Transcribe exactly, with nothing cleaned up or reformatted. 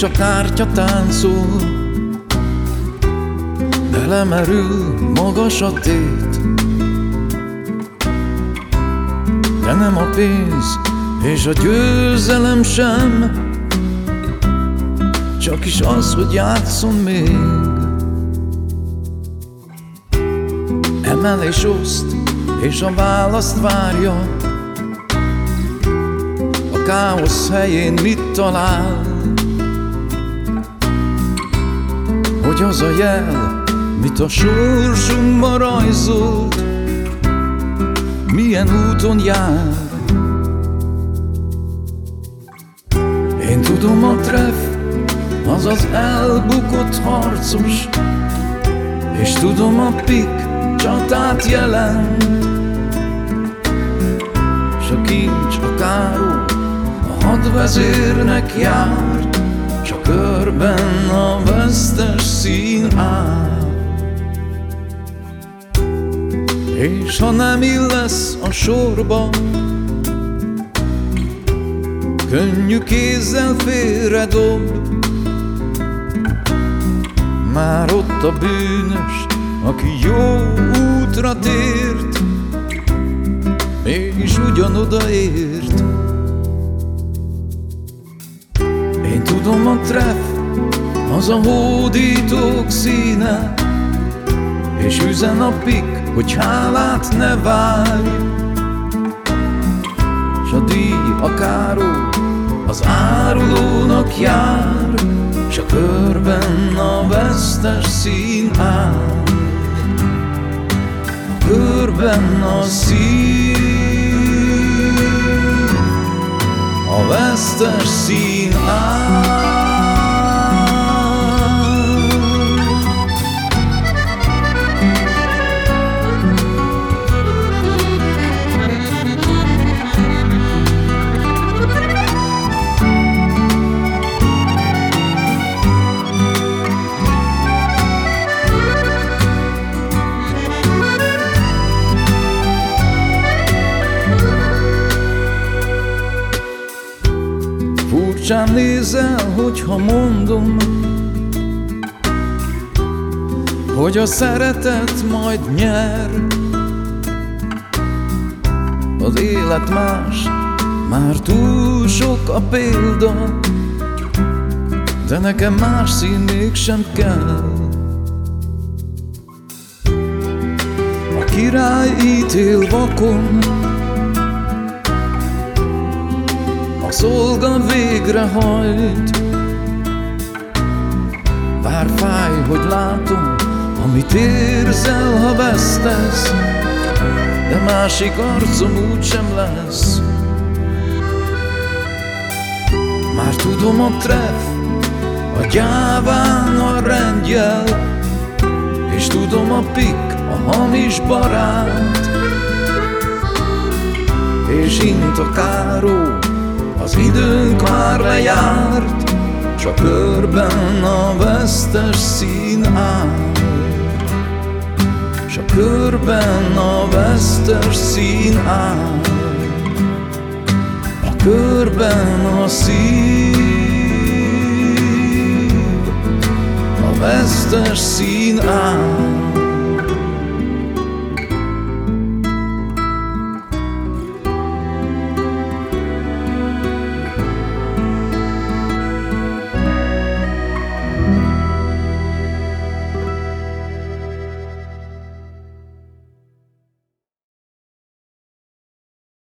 a kártya táncol, belemerül magas a tét. De nem a pénz és a győzelem sem, csak is az, hogy játszom még. Emel és oszt, és a választ várja. A káosz helyén mit talál? Hogy az a jel, mit a sorsunkba rajzolt, milyen úton jár. Én tudom, a treff az az elbukott harcos, és tudom, a pik csatát jelent, s a kincs, a káró a hadvezérnek jár, s a körben a vesztes szín áll. És ha nem illesz a sorba, könnyű kézzel félredob. Már ott a bűnös, aki jó útra tért, mégis ugyanoda ért. Én tudom, a treff az a hódítók színe, és üzen a pik, hogy hálát ne várj. S a díj, a káró az árulónak jár, s a körben a vesztes szín áll. A körben a szín, a vesztes szín áll. Furcsán nézel, hogyha mondom, hogy a szeretet majd nyer. Az élet más, már túl sok a példa, de nekem más szín mégsem kell. A király ítél vakon, a szolga végrehajt. Bár fáj, hogy látom, amit érzel, ha vesztesz, de másik arcom úgysem lesz. Már tudom, a treff a gyáván a rendjel, és tudom, a pik a hamis barát, és int a káró, az időnk már lejárt, s a körben a vesztes szín áll. S a körben a vesztes szín áll. A körben a szív, a vesztes szín áll.